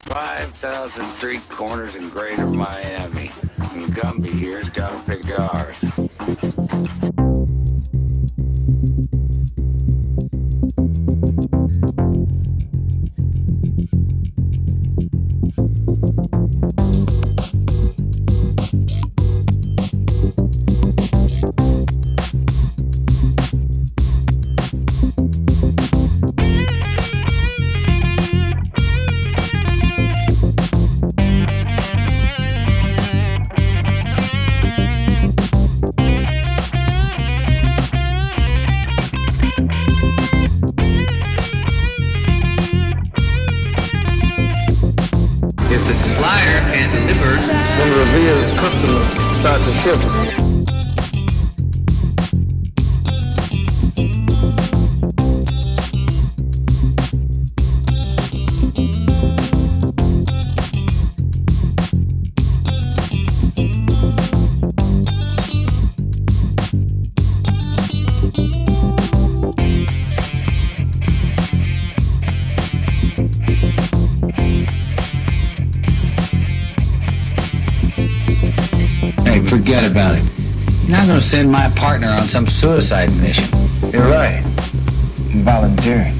5,000 street corners in greater Miami. And Gumby here's got to pick ours. If the supplier can deliver, when Revere's customers start to shift. Hey, forget about it. You're not gonna send my partner on some suicide mission. You're right. I'm volunteering.